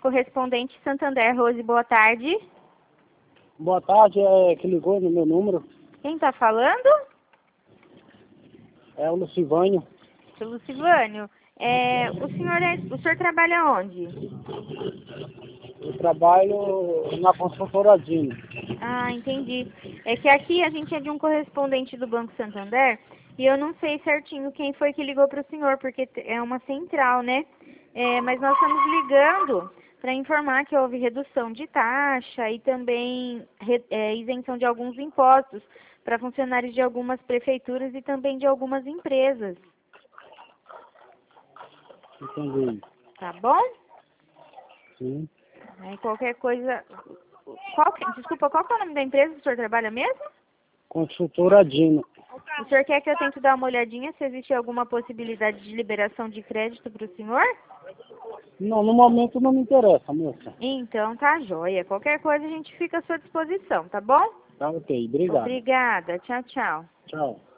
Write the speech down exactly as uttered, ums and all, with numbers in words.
Correspondente Santander, Rose, boa tarde. Boa tarde, é que ligou no meu número. Quem está falando? É o Lucivânio. Seu Lucivânio. É, o, senhor é, o senhor trabalha onde? Eu trabalho na consultora Dino. Ah, entendi. É que aqui a gente é de um correspondente do Banco Santander e eu não sei certinho quem foi que ligou para o senhor, porque é uma central, né? É, mas nós estamos ligando para informar que houve redução de taxa e também re, é, isenção de alguns impostos para funcionários de algumas prefeituras e também de algumas empresas. Entendi. Tá bom? Sim. Aí qualquer coisa... Qual que, desculpa, qual que é o nome da empresa que o senhor trabalha mesmo? Consultora Dino. O senhor quer que eu tente dar uma olhadinha se existe alguma possibilidade de liberação de crédito para o senhor? Não, no momento não me interessa, moça. Então tá joia. Qualquer coisa a gente fica à sua disposição, tá bom? Tá ok, obrigado. Obrigada. Tchau, tchau. Tchau.